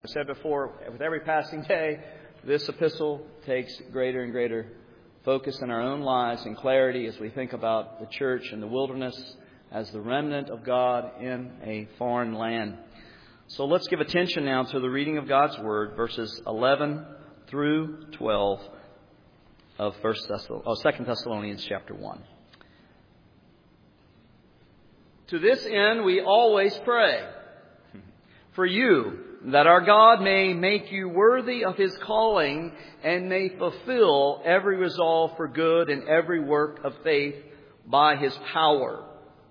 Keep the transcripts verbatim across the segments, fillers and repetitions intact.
I said before, with every passing day, this epistle takes greater and greater focus in our own lives and clarity as we think about the church in the wilderness as the remnant of God in a foreign land. So let's give attention now to the reading of God's Word, verses eleven through twelve of First Thessalonians, oh, Second Thessalonians chapter one. To this end we always pray for you, that our God may make you worthy of His calling and may fulfill every resolve for good and every work of faith by His power.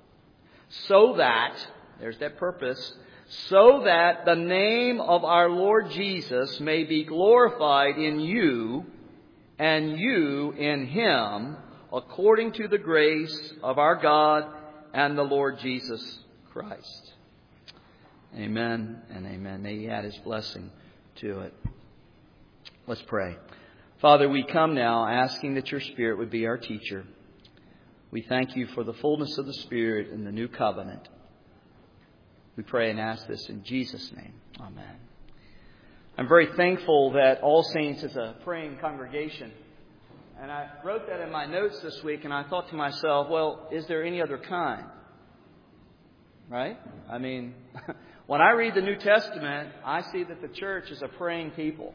So that, there's that purpose, so that the name of our Lord Jesus may be glorified in you and you in Him, according to the grace of our God and the Lord Jesus Christ. Amen and amen. May He add His blessing to it. Let's pray. Father, we come now asking that Your Spirit would be our teacher. We thank You for the fullness of the Spirit in the new covenant. We pray and ask this in Jesus' name. Amen. I'm very thankful that All Saints is a praying congregation. And I wrote that in my notes this week, and I thought to myself, well, is there any other kind? Right? I mean, when I read the New Testament, I see that the church is a praying people.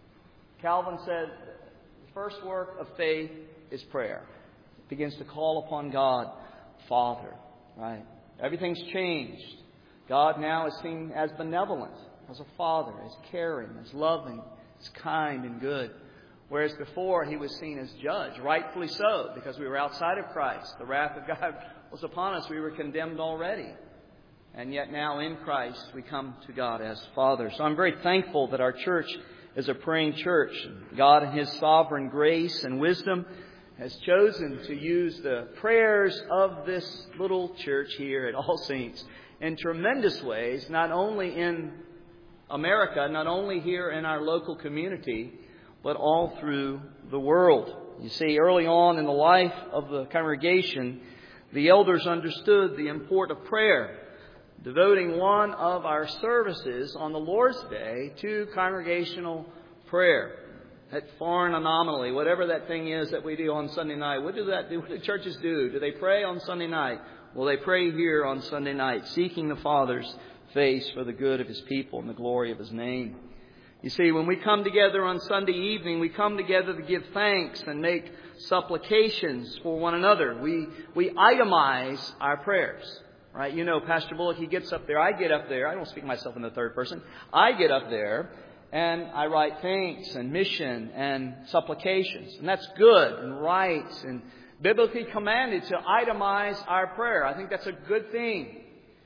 Calvin said the first work of faith is prayer. It begins to call upon God, Father. Right? Everything's changed. God now is seen as benevolent, as a father, as caring, as loving, as kind and good. Whereas before He was seen as judge, rightfully so, because we were outside of Christ. The wrath of God was upon us. We were condemned already. And yet now in Christ we come to God as Father. So I'm very thankful that our church is a praying church. God in His sovereign grace and wisdom has chosen to use the prayers of this little church here at All Saints in tremendous ways, not only in America, not only here in our local community, but all through the world. You see, early on in the life of the congregation, the elders understood the import of prayer, devoting one of our services on the Lord's Day to congregational prayer. That foreign anomaly, whatever that thing is that we do on Sunday night, what do that do? What do churches do? Do they pray on Sunday night? Well, they pray here on Sunday night, seeking the Father's face for the good of His people and the glory of His name. You see, when we come together on Sunday evening, we come together to give thanks and make supplications for one another. We we itemize our prayers. Right? You know, Pastor Bullock, he gets up there. I get up there. I don't speak myself in the third person. I get up there and I write thanks and mission and supplications. And that's good and right and biblically commanded to itemize our prayer. I think that's a good thing.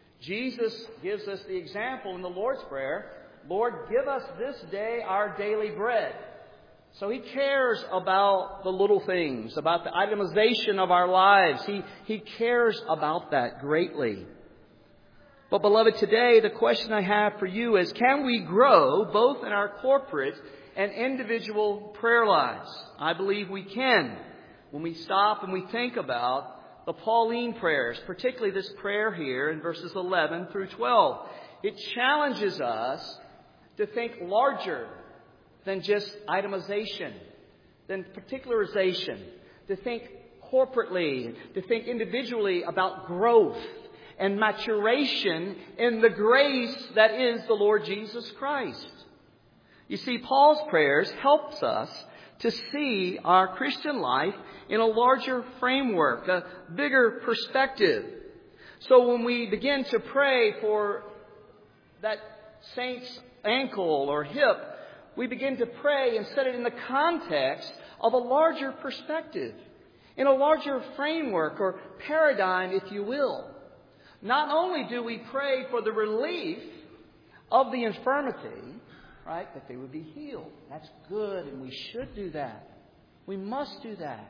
Jesus gives us the example in the Lord's Prayer. Lord, give us this day our daily bread. So He cares about the little things, about the itemization of our lives. He, he cares about that greatly. But beloved, today the question I have for you is, can we grow both in our corporate and individual prayer lives? I believe we can when we stop and we think about the Pauline prayers, particularly this prayer here in verses eleven through twelve. It challenges us to think larger than just itemization, than particularization, to think corporately, to think individually about growth and maturation in the grace that is the Lord Jesus Christ. You see, Paul's prayers helps us to see our Christian life in a larger framework, a bigger perspective. So when we begin to pray for that saint's ankle or hip, we begin to pray and set it in the context of a larger perspective, in a larger framework or paradigm, if you will. Not only do we pray for the relief of the infirmity, right, that they would be healed. That's good, and we should do that. We must do that.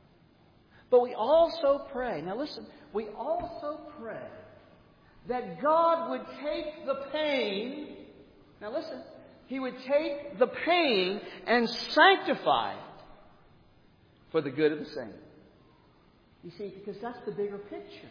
But we also pray, now listen, we also pray that God would take the pain, now listen, He would take the pain and sanctify it for the good of the saint. You see, because that's the bigger picture.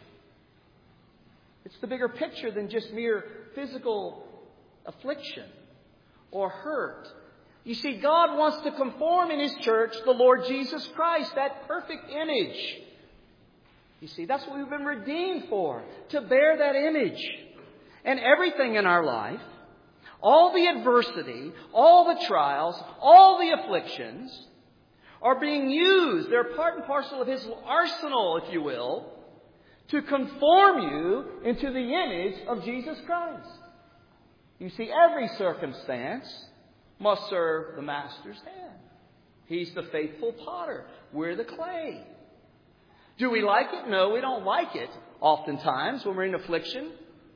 It's the bigger picture than just mere physical affliction or hurt. You see, God wants to conform in His church the Lord Jesus Christ, that perfect image. You see, that's what we've been redeemed for, to bear that image. And everything in our life, all the adversity, all the trials, all the afflictions are being used. They're part and parcel of His arsenal, if you will, to conform you into the image of Jesus Christ. You see, every circumstance must serve the Master's hand. He's the faithful potter. We're the clay. Do we like it? No, we don't like it oftentimes when we're in affliction.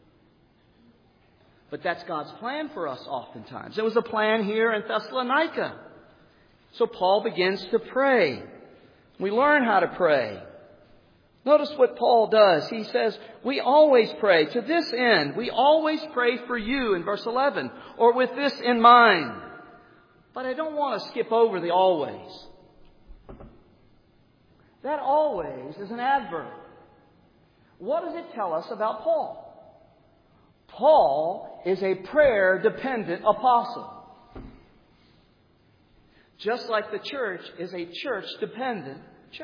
But that's God's plan for us oftentimes. It was a plan here in Thessalonica. So Paul begins to pray. We learn how to pray. Notice what Paul does. He says, we always pray. To this end, we always pray for you in verse eleven. Or with this in mind. But I don't want to skip over the always. That always is an adverb. What does it tell us about Paul? Paul is a prayer-dependent apostle. Just like the church is a church-dependent church.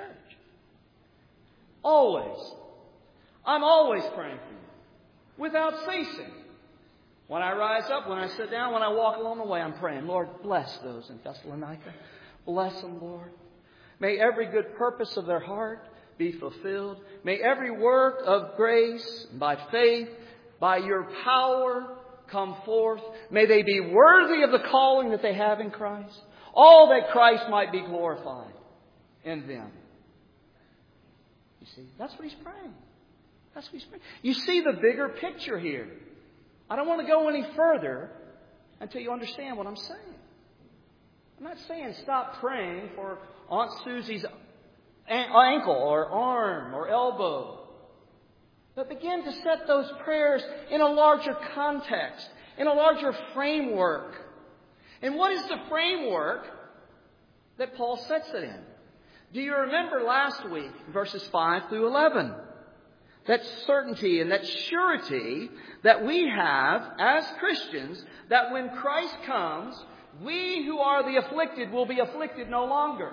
Always. I'm always praying for you. Without ceasing. When I rise up, when I sit down, when I walk along the way, I'm praying, Lord, bless those in Thessalonica. Bless them, Lord. May every good purpose of their heart be fulfilled. May every work of grace, by faith, by your power, come forth. May they be worthy of the calling that they have in Christ. All that Christ might be glorified in them. You see, that's what he's praying. That's what he's praying. You see the bigger picture here. I don't want to go any further until you understand what I'm saying. I'm not saying stop praying for Aunt Susie's ankle or arm or elbow. But begin to set those prayers in a larger context, in a larger framework. And what is the framework that Paul sets it in? Do you remember last week, verses five through eleven? That certainty and that surety that we have as Christians, that when Christ comes, we who are the afflicted will be afflicted no longer.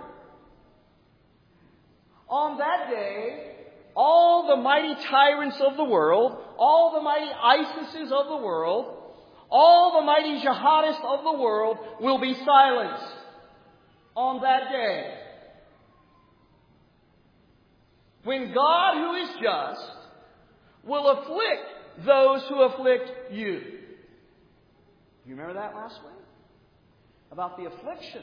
On that day, all the mighty tyrants of the world, all the mighty ISISes of the world, all the mighty jihadists of the world will be silenced on that day. When God, who is just, will afflict those who afflict you. You remember that last week? About the affliction.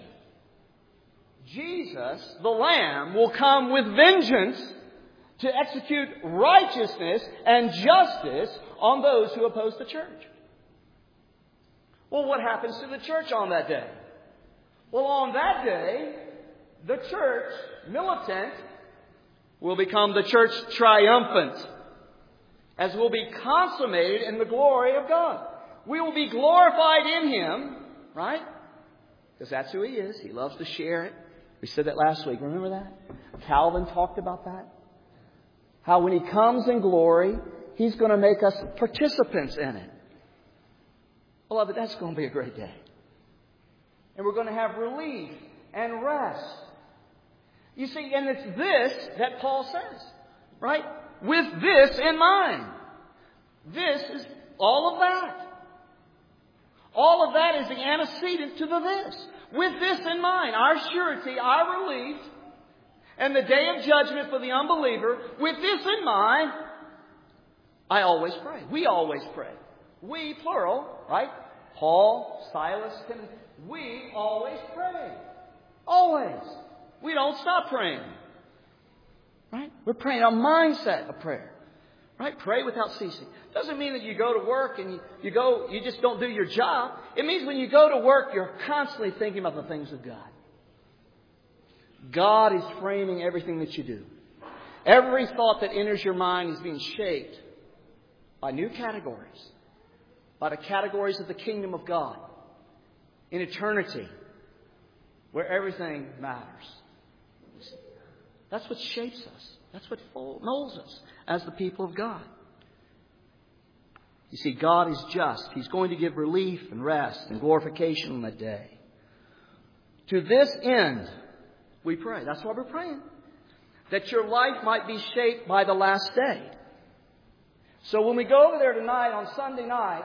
Jesus, the Lamb, will come with vengeance to execute righteousness and justice on those who oppose the church. Well, what happens to the church on that day? Well, on that day, the church, militant, will become the church triumphant, as will be consummated in the glory of God. We will be glorified in Him, right? Because that's who He is. He loves to share it. We said that last week. Remember that? Calvin talked about that. How when He comes in glory, He's going to make us participants in it. Beloved, that's going to be a great day. And we're going to have relief and rest. You see, and it's this that Paul says, right? With this in mind. This is all of that. All of that is the antecedent to the this. With this in mind, our surety, our relief, and the day of judgment for the unbeliever, with this in mind, I always pray. We always pray. We, plural, right? Paul, Silas, Timothy. We always pray. Always. We don't stop praying. Right? We're praying a mindset of prayer. Right? Pray without ceasing. Doesn't mean that you go to work and you, you go, you just don't do your job. It means when you go to work, you're constantly thinking about the things of God. God is framing everything that you do. Every thought that enters your mind is being shaped by new categories. By the categories of the kingdom of God. In eternity. Where everything matters. That's what shapes us. That's what molds us as the people of God. You see, God is just. He's going to give relief and rest and glorification on that day. To this end, we pray. That's why we're praying. That your life might be shaped by the last day. So when we go over there tonight on Sunday night,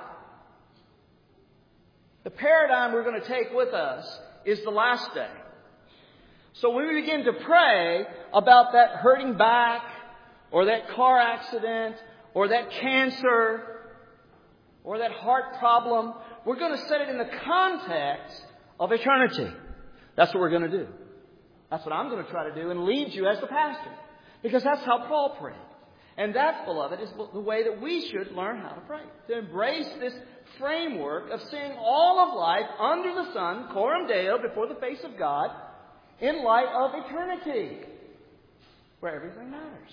the paradigm we're going to take with us is the last day. So when we begin to pray about that hurting back, or that car accident, or that cancer, or that heart problem, we're going to set it in the context of eternity. That's what we're going to do. That's what I'm going to try to do and lead you as the pastor. Because that's how Paul prayed. And that, beloved, is the way that we should learn how to pray. To embrace this framework of seeing all of life under the sun, coram deo, before the face of God, in light of eternity, where everything matters.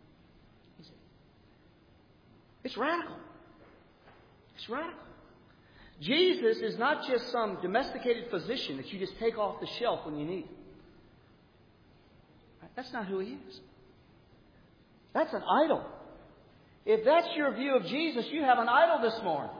It's radical. It's radical. Jesus is not just some domesticated physician that you just take off the shelf when you need him. That's not who he is. That's an idol. If that's your view of Jesus, you have an idol this morning.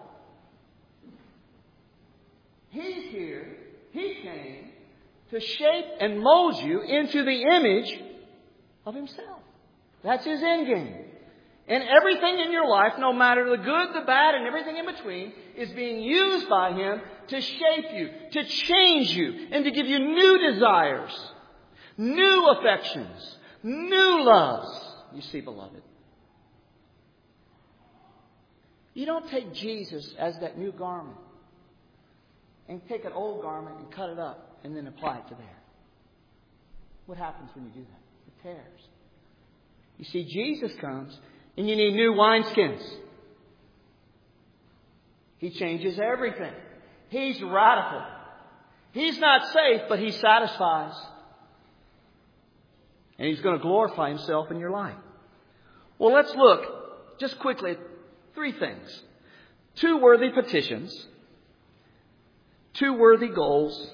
He's here. He came to shape and mold you into the image of himself. That's his end game. And everything in your life, no matter the good, the bad, and everything in between, is being used by him to shape you, to change you, and to give you new desires, new affections, new loves. You see, beloved, you don't take Jesus as that new garment and take an old garment and cut it up and then apply it to there. What happens when you do that? It tears. You see, Jesus comes and you need new wineskins. He changes everything. He's radical. He's not safe, but he satisfies. And he's going to glorify himself in your life. Well, let's look just quickly at three things. Two worthy petitions, two worthy goals,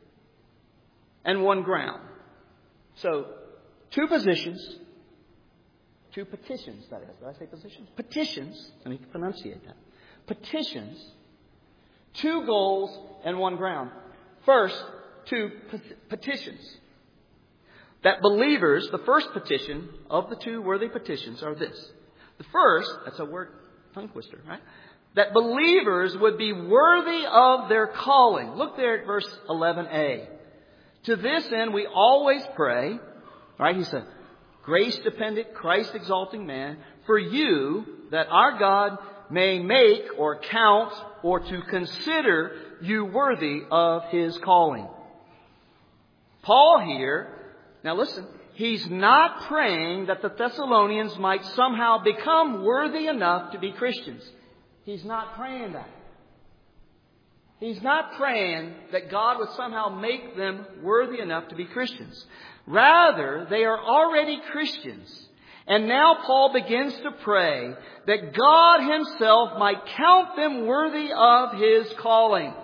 and one ground. So, two positions, two petitions, that is. Did I say positions? Petitions. Let me pronunciate that. Petitions, two goals, and one ground. First, two petitions. That believers, the first petition of the two worthy petitions are this. The first, that's a word, tongue twister, right? That believers would be worthy of their calling. Look there at verse eleven a. To this end we always pray, right? He said, grace-dependent, Christ-exalting man, for you, that our God may make or count or to consider you worthy of his calling. Paul here, now listen, he's not praying that the Thessalonians might somehow become worthy enough to be Christians. He's not praying that. He's not praying that God would somehow make them worthy enough to be Christians. Rather, they are already Christians. And now Paul begins to pray that God himself might count them worthy of his calling.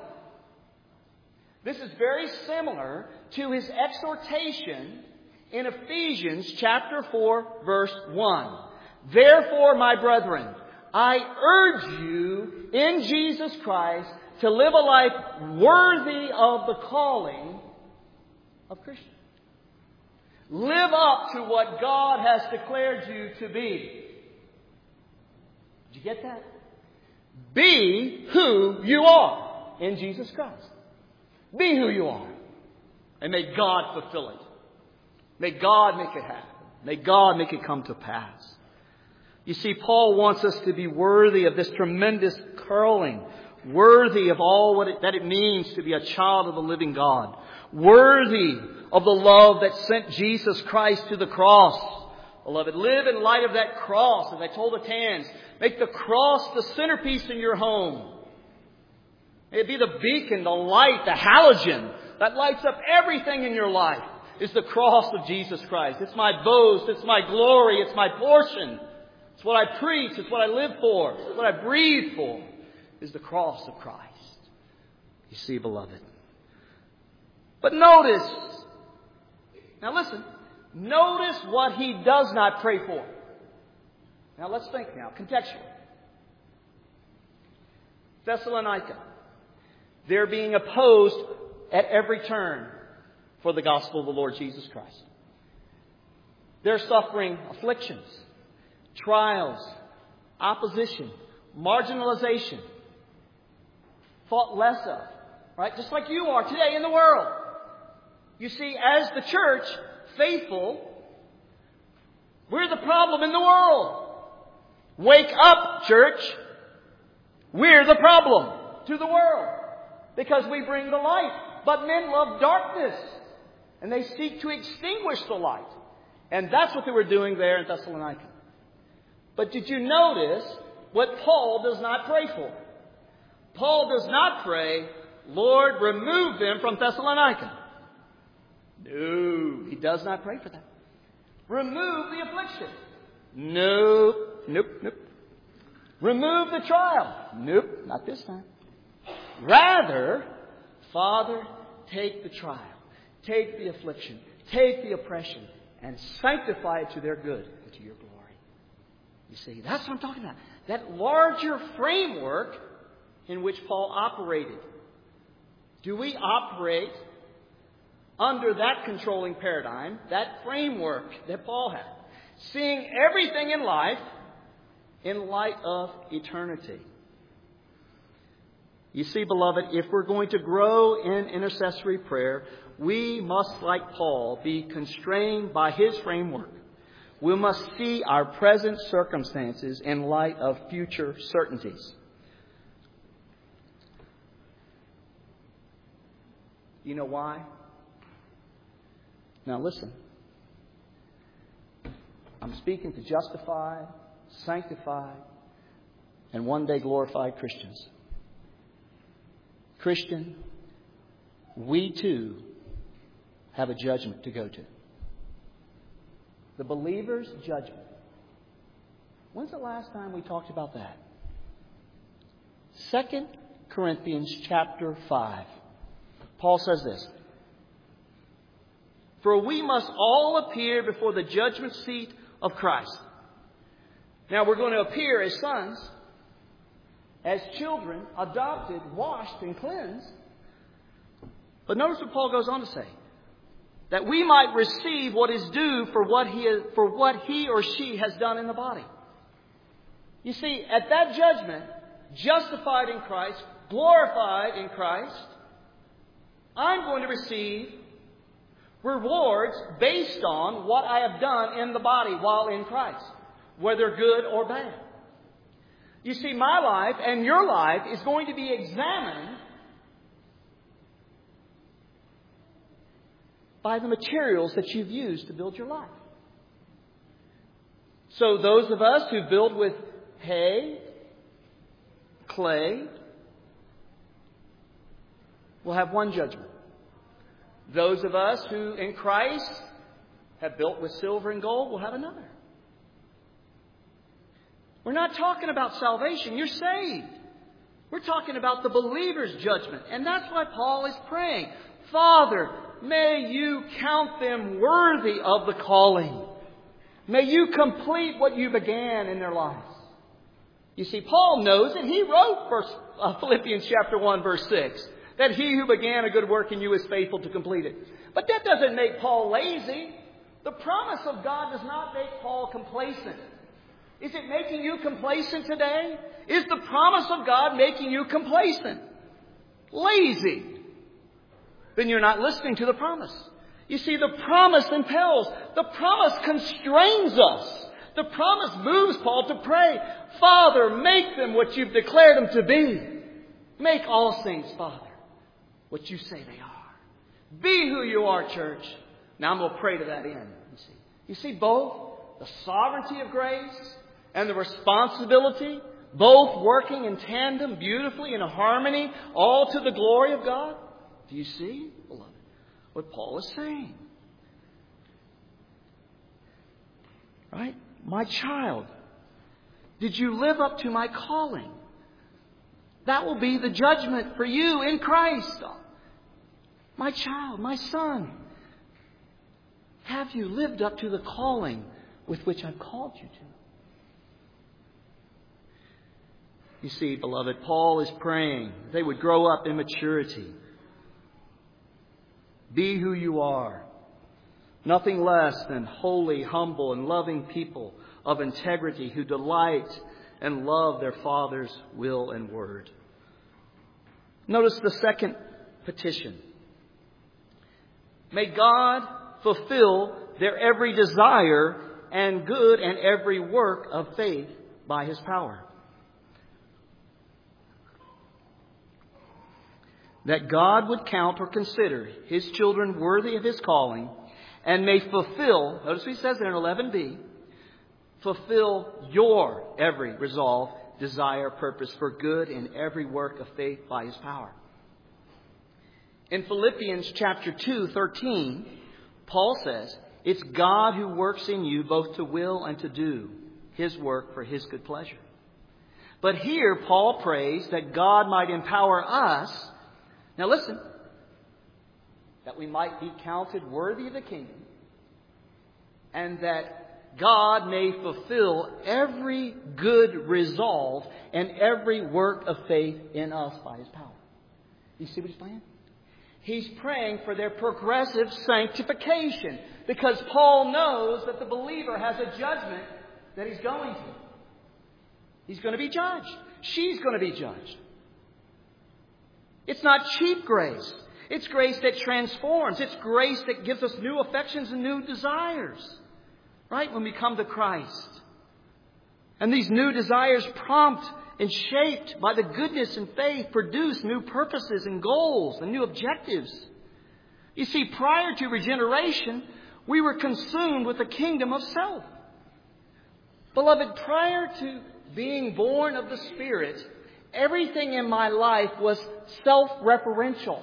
This is very similar to his exhortation in Ephesians chapter four, verse one. Therefore, my brethren, I urge you in Jesus Christ to live a life worthy of the calling of Christians. Live up to what God has declared you to be. Did you get that? Be who you are in Jesus Christ. Be who you are. And may God fulfill it. May God make it happen. May God make it come to pass. You see, Paul wants us to be worthy of this tremendous calling. Worthy of all what it, that it means to be a child of the living God. Worthy of the love that sent Jesus Christ to the cross. Beloved, live in light of that cross. As I told the Tans, make the cross the centerpiece in your home. May it be the beacon, the light, the halogen that lights up everything in your life. Is the cross of Jesus Christ. It's my boast. It's my glory. It's my portion. It's what I preach. It's what I live for. It's what I breathe for. Is the cross of Christ. You see, beloved. But notice. Now listen. Notice what he does not pray for. Now let's think now, contextually. Thessalonica. They're being opposed at every turn for the gospel of the Lord Jesus Christ. They're suffering afflictions, trials, opposition, marginalization, thought less of, right? Just like you are today in the world. You see, as the church, faithful, we're the problem in the world. Wake up, church. We're the problem to the world because we bring the light. But men love darkness and they seek to extinguish the light. And that's what they were doing there in Thessalonica. But did you notice what Paul does not pray for? Paul does not pray, Lord, remove them from Thessalonica. No, he does not pray for that. Remove the affliction. No, nope, nope. Remove the trial. Nope, not this time. Rather, Father, take the trial, take the affliction, take the oppression, and sanctify it to their good and to your glory. You see, that's what I'm talking about. That larger framework in which Paul operated. Do we operate under that controlling paradigm, that framework that Paul had? Seeing everything in life in light of eternity. You see, beloved, if we're going to grow in intercessory prayer, we must, like Paul, be constrained by his framework. We must see our present circumstances in light of future certainties. You know why? Now listen. I'm speaking to justified, sanctified, and one day glorified Christians. Christian, we too have a judgment to go to. The believer's judgment. When's the last time we talked about that? Second Corinthians chapter five. Paul says this. For we must all appear before the judgment seat of Christ. Now we're going to appear as sons, as children, adopted, washed, and cleansed. But notice what Paul goes on to say. That we might receive what is due for what he is, for what he or she has done in the body. You see, at that judgment, justified in Christ, glorified in Christ, I'm going to receive rewards based on what I have done in the body while in Christ, whether good or bad. You see, my life and your life is going to be examined by the materials that you've used to build your life. So those of us who build with hay, clay, will have one judgment. Those of us who in Christ have built with silver and gold will have another. We're not talking about salvation. You're saved. We're talking about the believer's judgment. And that's why Paul is praying. Father, may you count them worthy of the calling. May you complete what you began in their lives. You see, Paul knows it. He wrote first, uh, Philippians chapter one, verse six. That he who began a good work in you is faithful to complete it. But that doesn't make Paul lazy. The promise of God does not make Paul complacent. Is it making you complacent today? Is the promise of God making you complacent? Lazy? Then you're not listening to the promise. You see, the promise impels. The promise constrains us. The promise moves Paul to pray, Father, make them what you've declared them to be. Make all saints, Father, what you say they are. Be who you are, church. Now I'm going to pray to that end. You see, you see both the sovereignty of grace and the responsibility, both working in tandem, beautifully in a harmony, all to the glory of God. Do you see, beloved, what Paul is saying? Right? My child, did you live up to my calling? That will be the judgment for you in Christ. My child, my son, have you lived up to the calling with which I've called you to? You see, beloved, Paul is praying they would grow up in maturity. Be who you are. Nothing less than holy, humble, and loving people of integrity who delight and love their Father's will and word. Notice the second petition. May God fulfill their every desire and good and every work of faith by His power. That God would count or consider His children worthy of His calling and may fulfill, notice what He says there in eleven b, fulfill your every resolve, desire, purpose for good in every work of faith by His power. In Philippians chapter two, thirteen, Paul says, it's God who works in you both to will and to do His work for His good pleasure. But here Paul prays that God might empower us. Now listen, that we might be counted worthy of the kingdom and that God may fulfill every good resolve and every work of faith in us by His power. You see what he's praying? He's praying for their progressive sanctification because Paul knows that the believer has a judgment that he's going to. He's going to be judged. She's going to be judged. It's not cheap grace. It's grace that transforms. It's grace that gives us new affections and new desires. Right? When we come to Christ. And these new desires prompt and shaped by the goodness and faith produce new purposes and goals and new objectives. You see, prior to regeneration, we were consumed with the kingdom of self. Beloved, prior to being born of the Spirit, everything in my life was self-referential.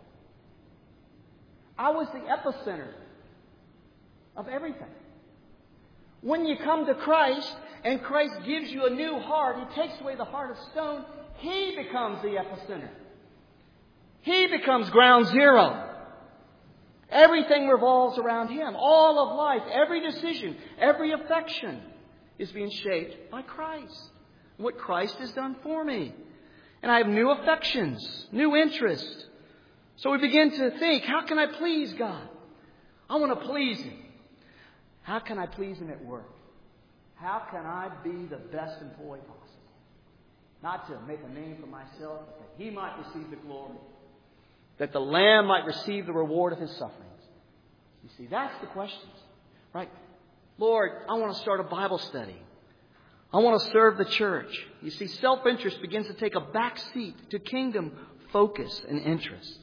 I was the epicenter of everything. When you come to Christ and Christ gives you a new heart, He takes away the heart of stone, He becomes the epicenter. He becomes ground zero. Everything revolves around Him. All of life, every decision, every affection is being shaped by Christ. What Christ has done for me. And I have new affections, new interests. So we begin to think, how can I please God? I want to please Him. How can I please Him at work? How can I be the best employee possible? Not to make a name for myself, but that He might receive the glory. That the Lamb might receive the reward of His sufferings. You see, that's the questions. Right? Lord, I want to start a Bible study. I want to serve the church. You see, self-interest begins to take a back seat to kingdom focus and interest.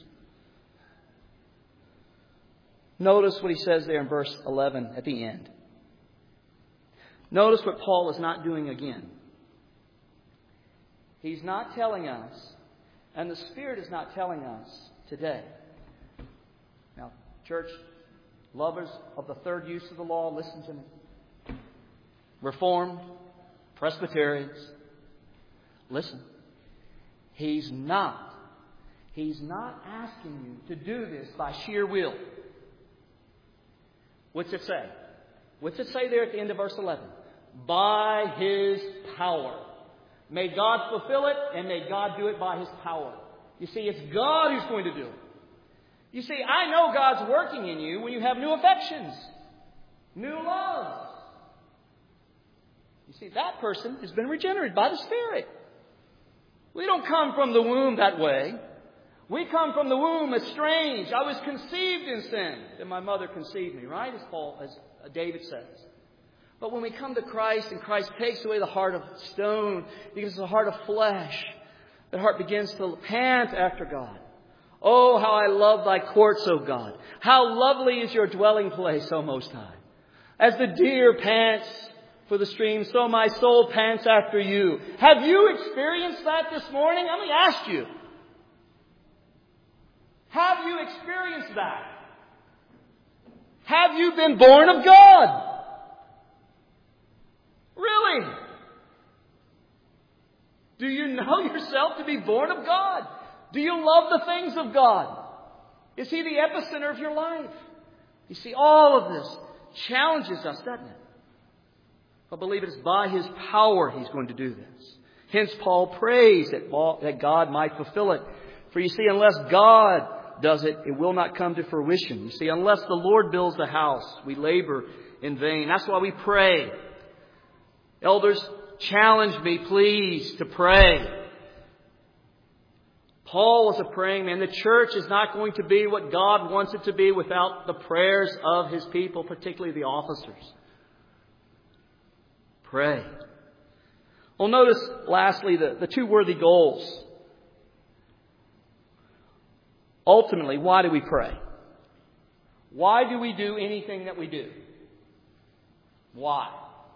Notice what he says there in verse eleven at the end. Notice what Paul is not doing again. He's not telling us, and the Spirit is not telling us today. Now, church, lovers of the third use of the law, listen to me. Reformed, Presbyterians, listen. He's not. He's not asking you to do this by sheer will. What's it say? What's it say there at the end of verse eleven? By His power. May God fulfill it, and may God do it by His power. You see, it's God who's going to do it. You see, I know God's working in you when you have new affections, new loves. You see, that person has been regenerated by the Spirit. We don't come from the womb that way. We come from the womb estranged. I was conceived in sin. Then my mother conceived me, right? As Paul, as David says. But when we come to Christ and Christ takes away the heart of stone, He gives us a heart of flesh. That heart begins to pant after God. Oh, how I love Thy courts, O God. How lovely is Your dwelling place, O Most High. As the deer pants for the stream, so my soul pants after You. Have you experienced that this morning? Let me ask you. Have you experienced that? Have you been born of God? Really? Do you know yourself to be born of God? Do you love the things of God? Is He the epicenter of your life? You see, all of this challenges us, doesn't it? But believe it is by His power He's going to do this. Hence Paul prays that that God might fulfill it. For you see, unless God does it, it will not come to fruition. You see, unless the Lord builds the house, we labor in vain. That's why we pray. Elders, challenge me, please, to pray. Paul was a praying man. The church is not going to be what God wants it to be without the prayers of His people, particularly the officers. Pray. Well, notice, lastly, the, the two worthy goals. Ultimately, why do we pray? Why do we do anything that we do? Why?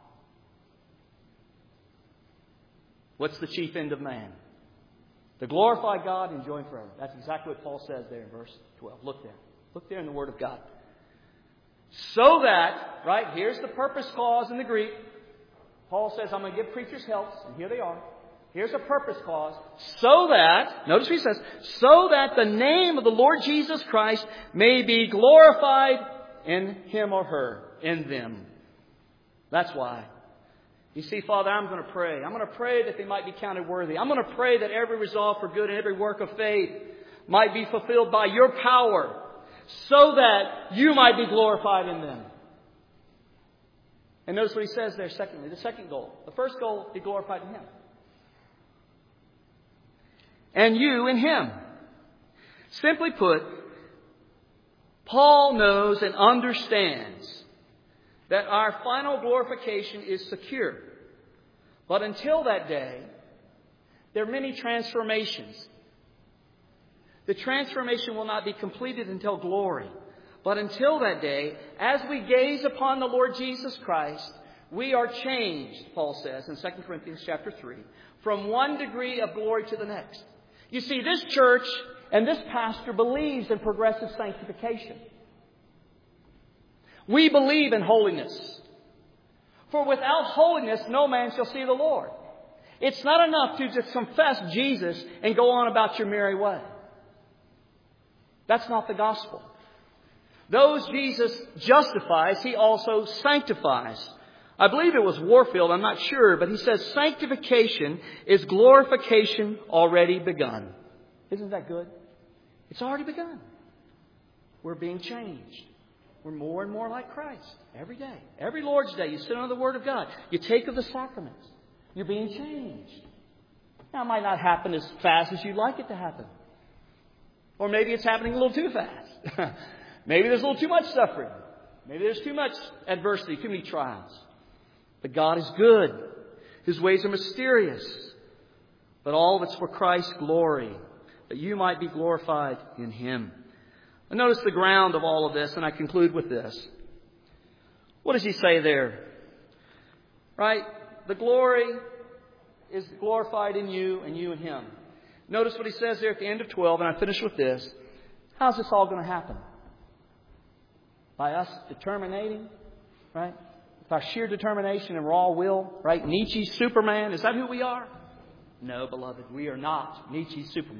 What's the chief end of man? To glorify God and enjoy Him forever. That's exactly what Paul says there in verse twelve. Look there. Look there in the Word of God. So that, right, here's the purpose clause in the Greek. Paul says, I'm going to give preachers helps, and here they are. Here's a purpose clause. So that, notice what he says, so that the name of the Lord Jesus Christ may be glorified in him or her, in them. That's why. You see, Father, I'm going to pray. I'm going to pray that they might be counted worthy. I'm going to pray that every resolve for good and every work of faith might be fulfilled by your power, so that you might be glorified in them. And notice what he says there, secondly, the second goal. The first goal, be glorified in Him. And you in Him. Simply put, Paul knows and understands that our final glorification is secure. But until that day, there are many transformations. The transformation will not be completed until glory. But until that day, as we gaze upon the Lord Jesus Christ, we are changed, Paul says in Second Corinthians chapter three, from one degree of glory to the next. You see, this church and this pastor believes in progressive sanctification. We believe in holiness. For without holiness, no man shall see the Lord. It's not enough to just confess Jesus and go on about your merry way. That's not the gospel. Those Jesus justifies, He also sanctifies. I believe it was Warfield, I'm not sure, but he says sanctification is glorification already begun. Isn't that good? It's already begun. We're being changed. We're more and more like Christ every day. Every Lord's Day, you sit under the Word of God. You take of the sacraments. You're being changed. Now, it might not happen as fast as you'd like it to happen. Or maybe it's happening a little too fast. Maybe there's a little too much suffering. Maybe there's too much adversity, too many trials. But God is good. His ways are mysterious. But all of it's for Christ's glory, that you might be glorified in Him. And notice the ground of all of this, and I conclude with this. What does he say there? Right? The glory is glorified in you and you in Him. Notice what he says there at the end of twelve, and I finish with this. How's this all going to happen? By us determinating, right? With our sheer determination and raw will, right? Nietzsche's Superman. Is that who we are? No, beloved, we are not Nietzsche's Superman.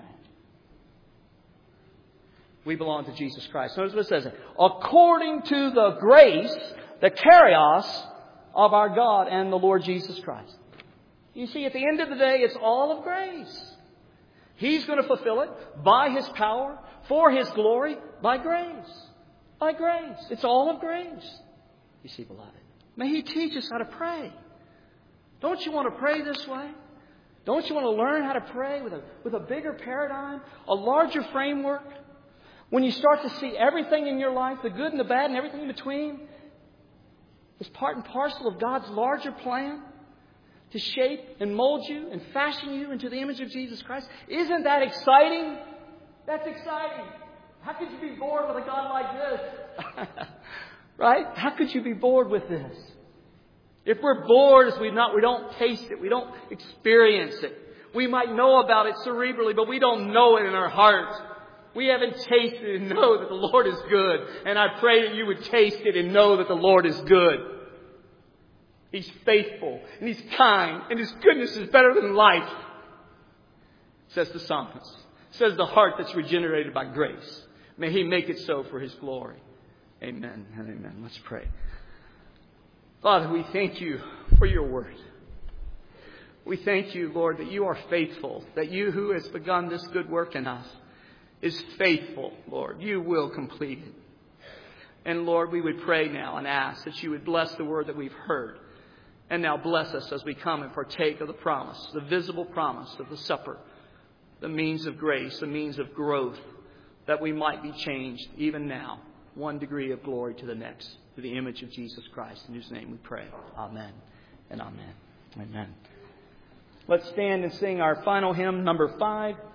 We belong to Jesus Christ. Notice what it says. According to the grace, the charisma of our God and the Lord Jesus Christ. You see, at the end of the day, it's all of grace. He's going to fulfill it by His power, for His glory, by grace. By grace. It's all of grace. You see, beloved. May He teach us how to pray. Don't you want to pray this way? Don't you want to learn how to pray with a, with a bigger paradigm, a larger framework? When you start to see everything in your life, the good and the bad and everything in between, is part and parcel of God's larger plan to shape and mold you and fashion you into the image of Jesus Christ. Isn't that exciting? That's exciting. How could you be bored with a God like this? Right? How could you be bored with this? If we're bored, as we not, we don't taste it. We don't experience it. We might know about it cerebrally, but we don't know it in our heart. We haven't tasted and know that the Lord is good. And I pray that you would taste it and know that the Lord is good. He's faithful and He's kind and His goodness is better than life, says the psalmist. Says the heart that's regenerated by grace. May He make it so for His glory. Amen and amen. Let's pray. Father, we thank You for Your word. We thank you, Lord, that you are faithful, that you who has begun this good work in us is faithful, Lord. You will complete it. And Lord, we would pray now and ask that you would bless the word that we've heard. And now bless us as we come and partake of the promise, the visible promise of the supper, the means of grace, the means of growth, that we might be changed even now, one degree of glory to the next, to the image of Jesus Christ, in whose name we pray. Amen and amen. Amen. Let's stand and sing our final hymn, number five.